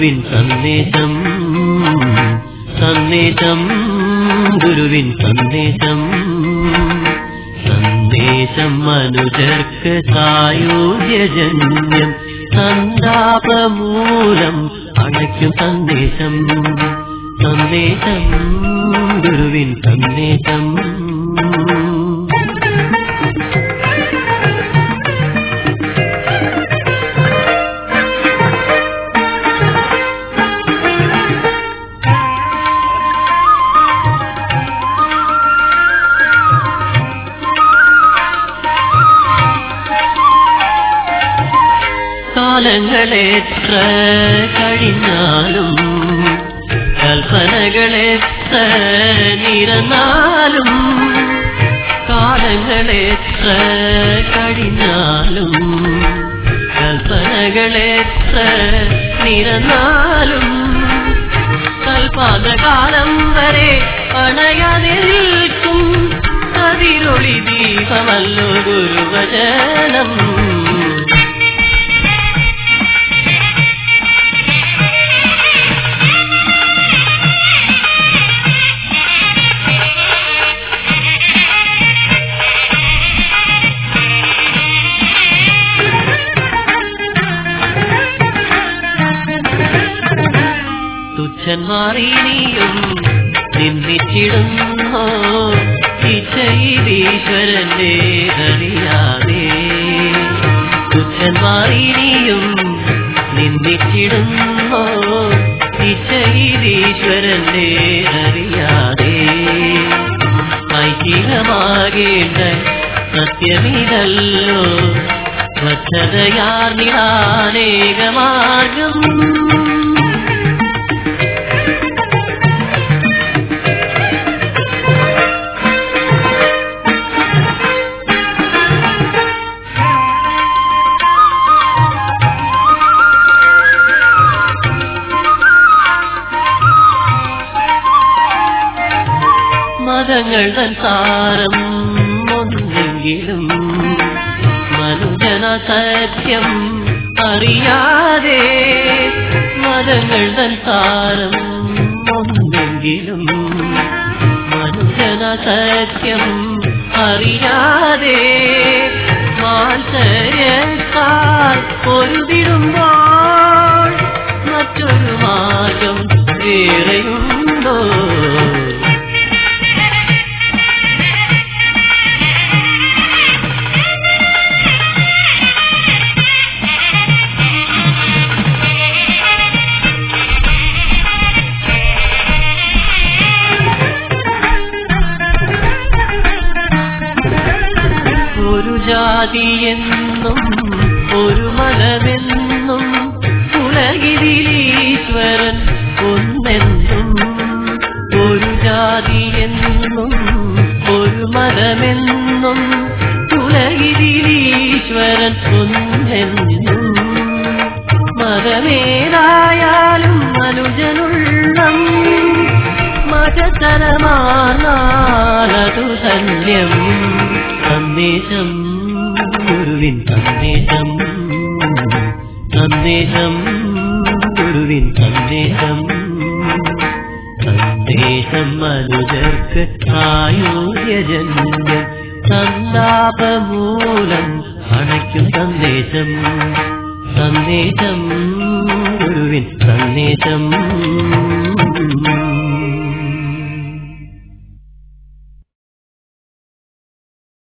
ഗുരുവിൻ സന്ദേശം സന്ദേശം ഗുരുവിൻ സന്ദേശം സന്ദേശം മനുജർക്ക് സായുജ്യജന്യം സന്താപമൂലം അണയ്ക്കും സന്ദേശം സന്ദേശം ഗുരുവിൻ സന്ദേശം കാലങ്ങളെത്ര കഴിഞ്ഞാലും കൽപ്പനകളെത്ര നിരന്നാലും കാലങ്ങളെത്ര കഴിഞ്ഞാലും കൽപ്പനകളെത്ര നിരന്നാലും കൽപ്പാതകാലം വരെ അണയാതെ നിൽക്കും കതിരൊളി ദീപമല്ലോ ഗുരുവചനം തുച്ഛന്മാരീനിയും നിന്ദിച്ചിടുന്നോ ഈശ്വരന്റെ അറിയാതെ തുച്ഛന്മാരീനിയും നിന്ദിച്ചിടുന്നോ ഈശ്വരന്റെ അറിയാതെ ഐഹികമാകേണ്ട സത്യമിതല്ലോ സ്വച്ഛതയാർന്നിടാനേകമാർഗം മതങ്ങൾ തൻ സാരം ഒന്നെങ്കിലും മനുജന സത്യം അറിയാതെ മതങ്ങൾ തൻ സാരം ഒന്നെങ്കിലും മനുജന സത്യം അറിയാതെ മാത്സര്യത്താൽ പൊരുതിടുമ്പോൾ മറ്റൊരു മാർഗം വേറെയുണ്ടോ ഒരു ജാതിയെന്നും ഒരു മതമെന്നും ഉലകിലീശ്വരൻ ഒന്നെന്നും ഒരു ജാതിയെന്നും ഒരു മതമെന്നും ഉലകിലീശ്വരൻ ഒന്നെന്നും മതമേതായാലും മനുജനുള്ളം മതതരമാർന്നാലതു സന്യം സന്ദേശം ഗുരുവിൻ സന്ദേശം സന്ദേശം ഗുരുവിൻ സന്ദേശം സന്ദേശം മനുജർക്ക് ആയുര്യജന്യം സന്താപമൂലം അണയ്ക്കും സന്ദേശം സന്ദേശം ഗുരുവിൻ സന്ദേശം